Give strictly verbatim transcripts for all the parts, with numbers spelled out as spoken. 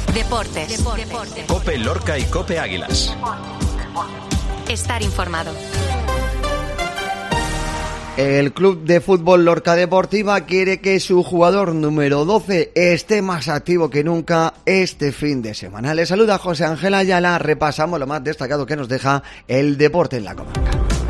Deportes. Deportes. COPE Lorca y COPE Águilas. Estar informado. El Club de Fútbol Lorca Deportiva quiere que su jugador número doce esté más activo que nunca este fin de semana. Le saluda José Ángel Ayala, repasamos lo más destacado que nos deja el deporte en la comarca.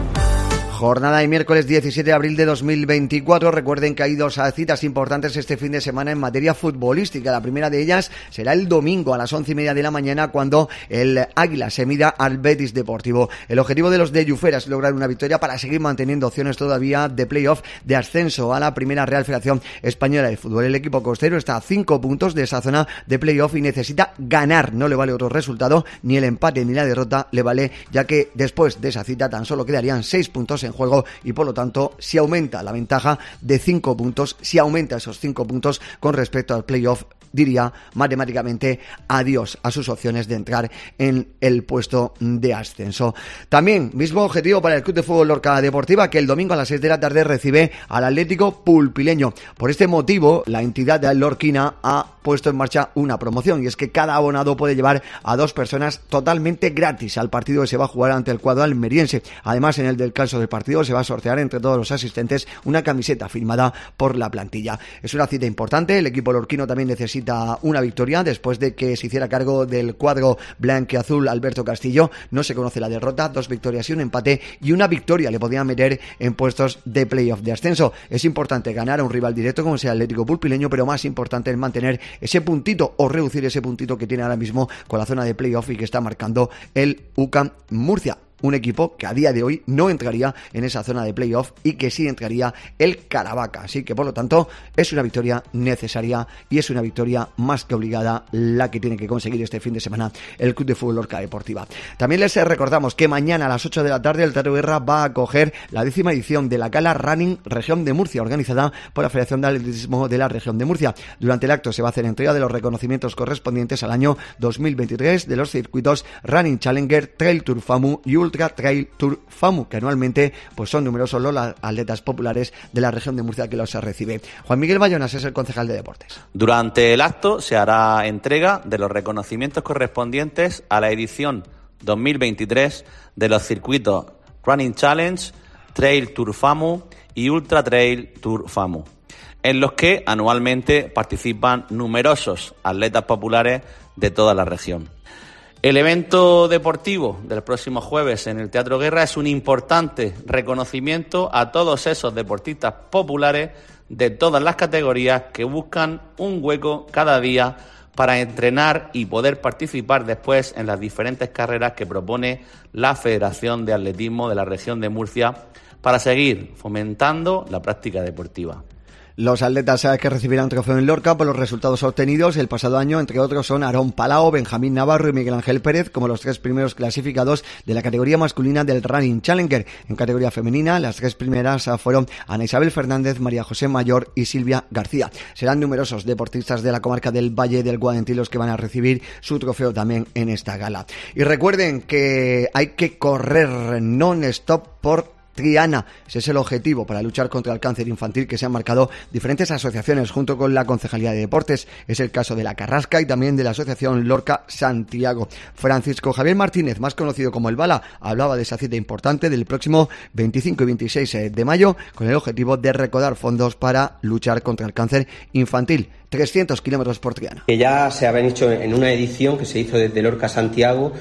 Jornada de miércoles diecisiete de abril de dos mil veinticuatro. Recuerden que hay dos citas importantes este fin de semana en materia futbolística. La primera de ellas será el domingo a las once y media de la mañana, cuando el Águila se mida al Betis Deportivo. El objetivo de los de Llufera es lograr una victoria para seguir manteniendo opciones todavía de playoff de ascenso a la primera Real Federación Española de Fútbol. El equipo costero está a cinco puntos de esa zona de playoff y necesita ganar. No le vale otro resultado, ni el empate ni la derrota le vale, ya que después de esa cita tan solo quedarían seis puntos en en juego y por lo tanto si aumenta la ventaja de cinco puntos, si aumenta esos cinco puntos con respecto al playoff, diría matemáticamente adiós a sus opciones de entrar en el puesto de ascenso. También mismo objetivo para el Club de Fútbol Lorca Deportiva, que el domingo a las seis de la tarde recibe al Atlético Pulpileño. Por este motivo, la entidad de lorquina ha puesto en marcha una promoción, y es que cada abonado puede llevar a dos personas totalmente gratis al partido que se va a jugar ante el cuadro almeriense. Además, en el del caso del partido se va a sortear entre todos los asistentes una camiseta firmada por la plantilla. Es una cita importante. El equipo lorquino también necesita una victoria después de que se hiciera cargo del cuadro blanquiazul Alberto Castillo. No se conoce la derrota, dos victorias y un empate, y una victoria le podían meter en puestos de playoff de ascenso. Es importante ganar a un rival directo como sea el Atlético Pulpileño, pero más importante es mantener ese puntito o reducir ese puntito que tiene ahora mismo con la zona de playoff y que está marcando el U C A M Murcia. Un equipo que a día de hoy no entraría en esa zona de playoff y que sí entraría el Caravaca. Así que por lo tanto es una victoria necesaria y es una victoria más que obligada la que tiene que conseguir este fin de semana el Club de Fútbol Lorca Deportiva. También les recordamos que mañana a las ocho de la tarde el Teatro Guerra va a acoger la décima edición de la Gala Running Región de Murcia, organizada por la Federación de Atletismo de la Región de Murcia. Durante el acto se va a hacer entrega de los reconocimientos correspondientes al año dos mil veintitrés de los circuitos Running Challenger, Trail Tour FAMU y Ultra Trail Tour FAMU, que anualmente pues son numerosos los atletas populares de la región de Murcia que los recibe. Juan Miguel Bayonas es el concejal de deportes. Durante el acto se hará entrega de los reconocimientos correspondientes a la edición dos mil veintitrés de los circuitos Running Challenge, Trail Tour FAMU y Ultra Trail Tour FAMU, en los que anualmente participan numerosos atletas populares de toda la región. El evento deportivo del próximo jueves en el Teatro Guerra es un importante reconocimiento a todos esos deportistas populares de todas las categorías que buscan un hueco cada día para entrenar y poder participar después en las diferentes carreras que propone la Federación de Atletismo de la Región de Murcia para seguir fomentando la práctica deportiva. Los atletas que recibirán trofeo en Lorca por los resultados obtenidos el pasado año, entre otros, son Aarón Palao, Benjamín Navarro y Miguel Ángel Pérez, como los tres primeros clasificados de la categoría masculina del Running Challenger. En categoría femenina, las tres primeras fueron Ana Isabel Fernández, María José Mayor y Silvia García. Serán numerosos deportistas de la comarca del Valle del Guadentí los que van a recibir su trofeo también en esta gala. Y recuerden que hay que correr non-stop por Triana. Ese es el objetivo para luchar contra el cáncer infantil que se han marcado diferentes asociaciones junto con la Concejalía de Deportes. Es el caso de la Carrasca y también de la Asociación Lorca Santiago. Francisco Javier Martínez, más conocido como el Bala, hablaba de esa cita importante del próximo veinticinco y veintiséis de mayo con el objetivo de recaudar fondos para luchar contra el cáncer infantil. trescientos kilómetros por Triana. Que ya se habían hecho en una edición que se hizo desde Lorca Santiago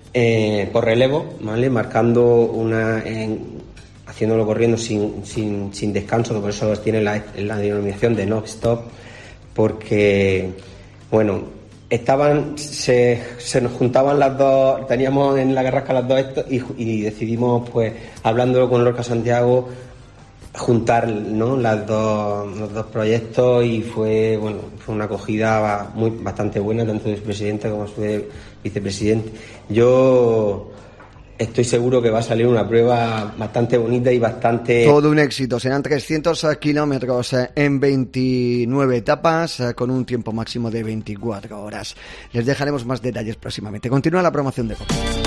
eh, por relevo, ¿vale? Marcando una... En, haciéndolo corriendo sin, sin, sin descanso, que por eso tiene la, la denominación de non-stop, porque, bueno, estaban, se, se nos juntaban las dos, teníamos en la Carrasca las dos esto, y, y decidimos, pues, hablándolo con Lorca Santiago, juntar, ¿no?, las dos, los dos proyectos, y fue, bueno, fue una acogida muy, bastante buena, tanto del presidente como del vicepresidente. Yo... estoy seguro que va a salir una prueba bastante bonita y bastante... Todo un éxito. Serán trescientos kilómetros en veintinueve etapas con un tiempo máximo de veinticuatro horas. Les dejaremos más detalles próximamente. Continúa la promoción de COPE.